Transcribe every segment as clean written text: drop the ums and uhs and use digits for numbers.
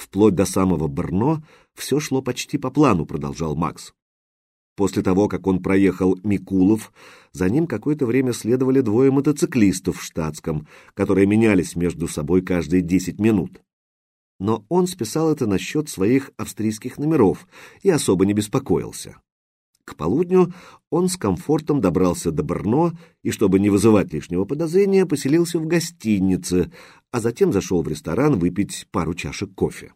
Вплоть до самого Брно все шло почти по плану, продолжал Макс. После того, как он проехал Микулов, за ним какое-то время следовали двое мотоциклистов в штатском, которые менялись между собой каждые 10 минут. Но он списал это на счет своих австрийских номеров и особо не беспокоился. К полудню он с комфортом добрался до Брно и, чтобы не вызывать лишнего подозрения, поселился в гостинице, а затем зашел в ресторан выпить пару чашек кофе.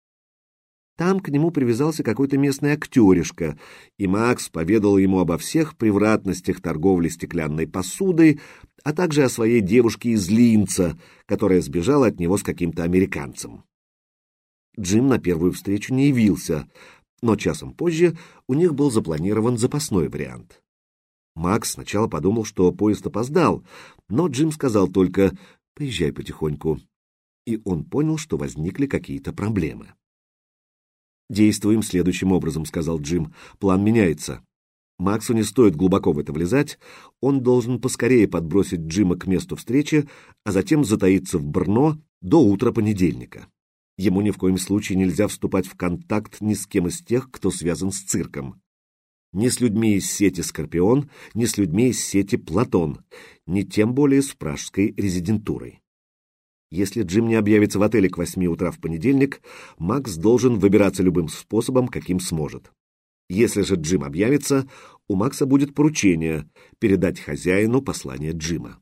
Там к нему привязался какой-то местный актеришка, и Макс поведал ему обо всех превратностях торговли стеклянной посудой, а также о своей девушке из Линца, которая сбежала от него с каким-то американцем. Джим на первую встречу не явился, но часом позже у них был запланирован запасной вариант. Макс сначала подумал, что поезд опоздал, но Джим сказал только «поезжай потихоньку», и он понял, что возникли какие-то проблемы. «Действуем следующим образом», — сказал Джим. «План меняется. Максу не стоит глубоко в это влезать, он должен поскорее подбросить Джима к месту встречи, а затем затаиться в Брно до утра понедельника. Ему ни в коем случае нельзя вступать в контакт ни с кем из тех, кто связан с цирком. Ни с людьми из сети «Скорпион», ни с людьми из сети «Платон», ни тем более с пражской резидентурой. Если Джим не объявится в отеле к 8 утра в понедельник, Макс должен выбираться любым способом, каким сможет. Если же Джим объявится, у Макса будет поручение передать хозяину послание Джима.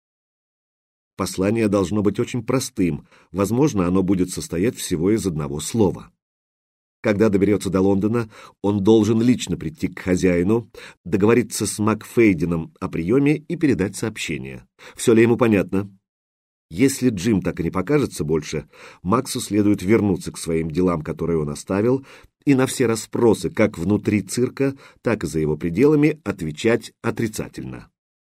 Послание должно быть очень простым, возможно, оно будет состоять всего из одного слова. Когда доберется до Лондона, он должен лично прийти к хозяину, договориться с Макфейденом о приеме и передать сообщение. Все ли ему понятно? Если Джим так и не покажется больше, Максу следует вернуться к своим делам, которые он оставил, и на все расспросы, как внутри цирка, так и за его пределами, отвечать отрицательно.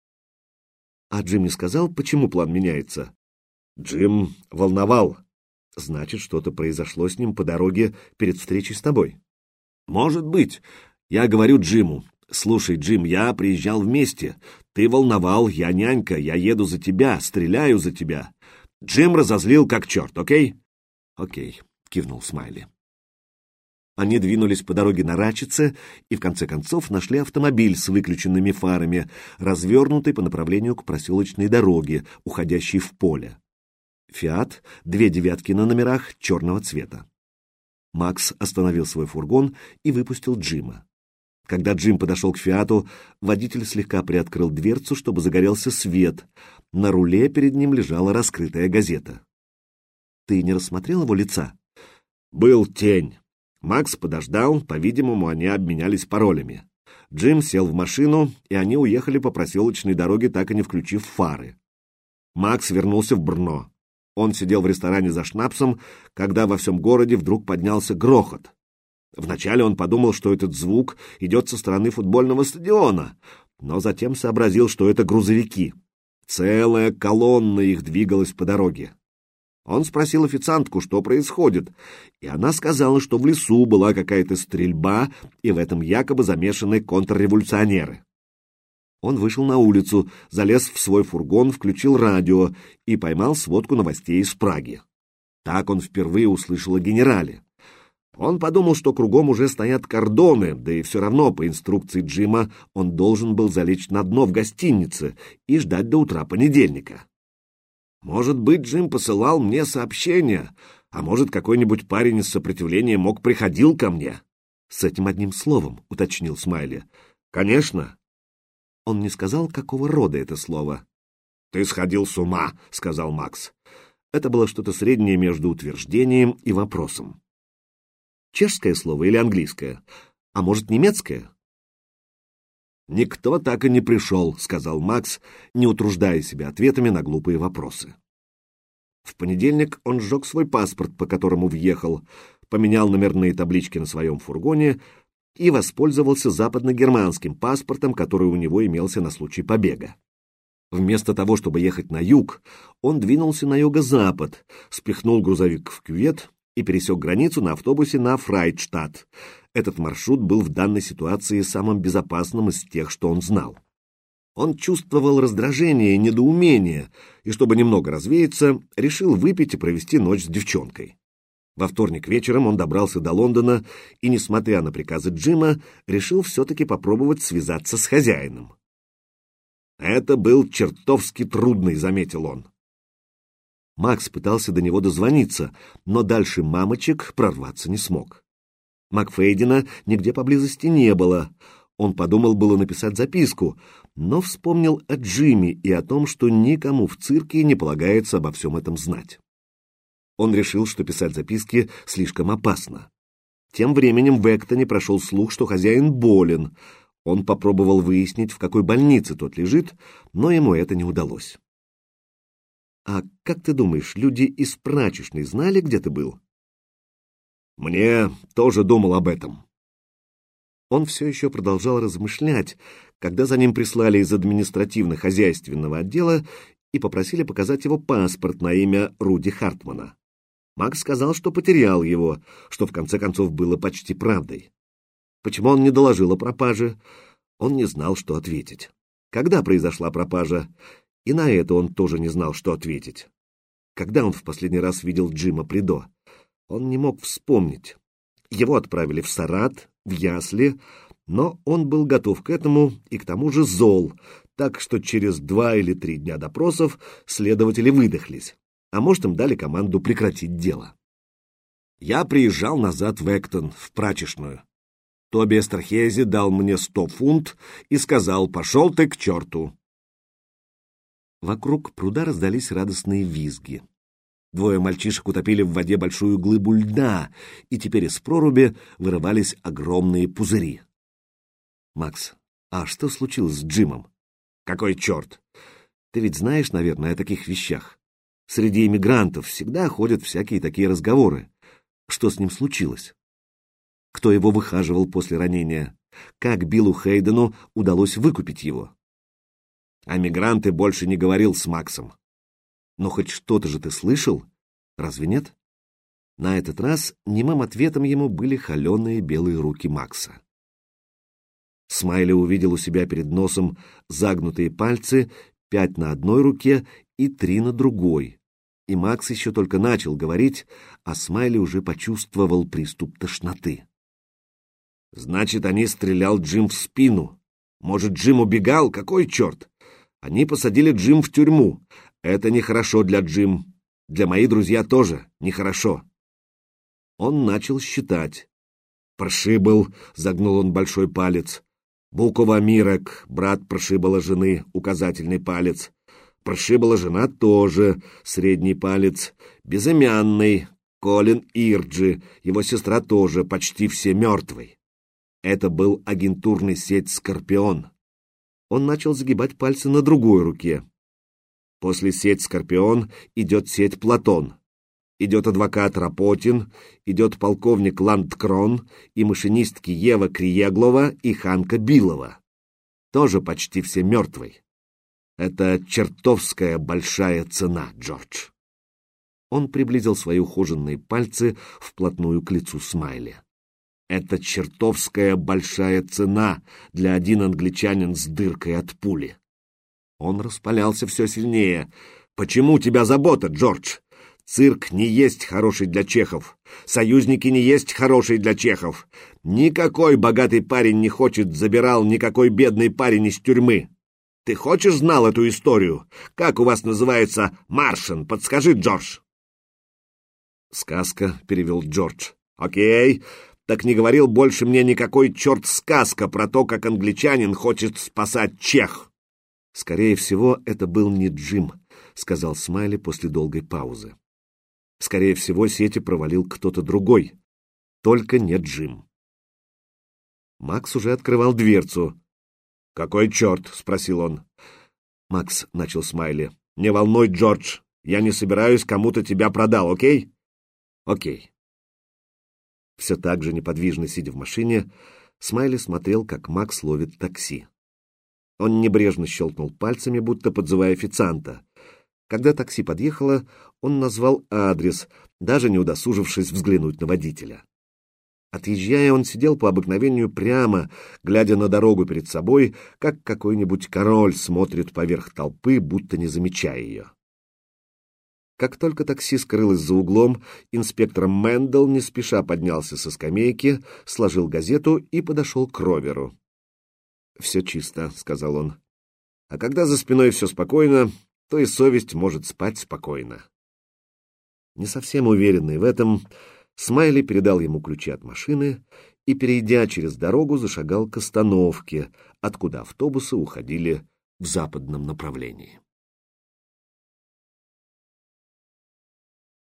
А Джим не сказал, почему план меняется? Джим волновал. Значит, что-то произошло с ним по дороге перед встречей с тобой. Может быть. Я говорю Джиму: слушай, Джим, я приезжал вместе. Ты волновал, я нянька, я еду за тебя, стреляю за тебя. Джим разозлил как черт, окей? Окей, кивнул Смайли. Они двинулись по дороге на Рачице и в конце концов нашли автомобиль с выключенными фарами, развернутый по направлению к проселочной дороге, уходящей в поле. «Фиат», 2 девятки на номерах, черного цвета. Макс остановил свой фургон и выпустил Джима. Когда Джим подошел к «Фиату», водитель слегка приоткрыл дверцу, чтобы загорелся свет. На руле перед ним лежала раскрытая газета. «Ты не рассмотрел его лица?» «Был тень». Макс подождал, по-видимому, они обменялись паролями. Джим сел в машину, и они уехали по проселочной дороге, так и не включив фары. Макс вернулся в Брно. Он сидел в ресторане за шнапсом, когда во всем городе вдруг поднялся грохот. Вначале он подумал, что этот звук идет со стороны футбольного стадиона, но затем сообразил, что это грузовики. Целая колонна их двигалась по дороге. Он спросил официантку, что происходит, и она сказала, что в лесу была какая-то стрельба, и в этом якобы замешаны контрреволюционеры. Он вышел на улицу, залез в свой фургон, включил радио и поймал сводку новостей из Праги. Так он впервые услышал о генерале. Он подумал, что кругом уже стоят кордоны, да и все равно, по инструкции Джима, он должен был залечь на дно в гостинице и ждать до утра понедельника. Может быть, Джим посылал мне сообщение, а может, какой-нибудь парень из сопротивления приходил ко мне. С этим одним словом, уточнил Смайли. Конечно. Он не сказал, какого рода это слово. Ты сходил с ума, сказал Макс. Это было что-то среднее между утверждением и вопросом. Чешское слово или английское? А может, немецкое? «Никто так и не пришел», — сказал Макс, не утруждая себя ответами на глупые вопросы. В понедельник он сжег свой паспорт, по которому въехал, поменял номерные таблички на своем фургоне и воспользовался западно-германским паспортом, который у него имелся на случай побега. Вместо того, чтобы ехать на юг, он двинулся на юго-запад, спихнул грузовик в кювет и пересек границу на автобусе на Фрайдштадт. Этот маршрут был в данной ситуации самым безопасным из тех, что он знал. Он чувствовал раздражение и недоумение, и, чтобы немного развеяться, решил выпить и провести ночь с девчонкой. Во вторник вечером он добрался до Лондона и, несмотря на приказы Джима, решил все-таки попробовать связаться с хозяином. «Это был чертовски трудный», — заметил он. Макс пытался до него дозвониться, но дальше мамочек прорваться не смог. Макфейдена нигде поблизости не было. Он подумал было написать записку, но вспомнил о Джимми и о том, что никому в цирке не полагается обо всем этом знать. Он решил, что писать записки слишком опасно. Тем временем в Эктоне прошел слух, что хозяин болен. Он попробовал выяснить, в какой больнице тот лежит, но ему это не удалось. «А как ты думаешь, люди из прачечной знали, где ты был?» «Мне тоже думал об этом». Он все еще продолжал размышлять, когда за ним прислали из административно-хозяйственного отдела и попросили показать его паспорт на имя Руди Хартмана. Макс сказал, что потерял его, что в конце концов было почти правдой. Почему он не доложил о пропаже? Он не знал, что ответить. Когда произошла пропажа? И на это он тоже не знал, что ответить. Когда он в последний раз видел Джима Придо? Он не мог вспомнить. Его отправили в Сарат, в ясли, но он был готов к этому и к тому же зол, так что через 2 или 3 дня допросов следователи выдохлись, а может, им дали команду прекратить дело. Я приезжал назад в Эктон, в прачечную. Тоби Эстерхези дал мне 100 фунт и сказал: «Пошел ты к черту». Вокруг пруда раздались радостные визги. 2 мальчишек утопили в воде большую глыбу льда, и теперь из проруби вырывались огромные пузыри. «Макс, а что случилось с Джимом?» «Какой черт? Ты ведь знаешь, наверное, о таких вещах. Среди иммигрантов всегда ходят всякие такие разговоры. Что с ним случилось? Кто его выхаживал после ранения? Как Биллу Хейдену удалось выкупить его?» «О мигранты больше не говорил с Максом». «Но хоть что-то же ты слышал? Разве нет?» На этот раз немым ответом ему были холеные белые руки Макса. Смайли увидел у себя перед носом загнутые пальцы, 5 на одной руке и 3 на другой. И Макс еще только начал говорить, а Смайли уже почувствовал приступ тошноты. «Значит, они стрелял Джим в спину. Может, Джим убегал? Какой черт? Они посадили Джим в тюрьму. Это нехорошо для Джим. Для моих друзья тоже нехорошо». Он начал считать. «Прошибл», — загнул он большой палец. «Букова Мирек, брат Прошибала жены, указательный палец. Прошибала жена тоже, средний палец. Безымянный, Колин Ирджи, его сестра тоже, почти все мертвые. Это был агентурный сеть «Скорпион». Он начал загибать пальцы на другой руке. После сеть «Скорпион» идет сеть «Платон». Идет адвокат Рапотин, идет полковник Ландкрон и машинистки Ева Криеглова и Ханка Билова. Тоже почти все мертвые. Это чертовская большая цена, Джордж. Он приблизил свои ухоженные пальцы вплотную к лицу Смайли. Это чертовская большая цена для один англичанин с дыркой от пули. Он распалялся все сильнее. «Почему тебя забота, Джордж? Цирк не есть хороший для чехов. Союзники не есть хорошие для чехов. Никакой богатый парень не хочет, забирал никакой бедный парень из тюрьмы. Ты хочешь знал эту историю? Как у вас называется Маршин? Подскажи, Джордж». «Сказка», — перевел Джордж. «Окей, так не говорил больше мне никакой черт сказка про то, как англичанин хочет спасать чех». «Скорее всего, это был не Джим», — сказал Смайли после долгой паузы. «Скорее всего, сети провалил кто-то другой, только не Джим». Макс уже открывал дверцу. «Какой черт?» — спросил он. «Макс», — начал Смайли, — «не волнуй, Джордж, я не собираюсь кому-то тебя продал, окей?» «Окей». Все так же неподвижно сидя в машине, Смайли смотрел, как Макс ловит такси. Он небрежно щелкнул пальцами, будто подзывая официанта. Когда такси подъехало, он назвал адрес, даже не удосужившись взглянуть на водителя. Отъезжая, он сидел по обыкновению прямо, глядя на дорогу перед собой, как какой-нибудь король смотрит поверх толпы, будто не замечая ее. Как только такси скрылось за углом, инспектор Мэндл не спеша поднялся со скамейки, сложил газету и подошел к роверу. «Все чисто», — сказал он. «А когда за спиной все спокойно, то и совесть может спать спокойно». Не совсем уверенный в этом, Смайли передал ему ключи от машины и, перейдя через дорогу, зашагал к остановке, откуда автобусы уходили в западном направлении.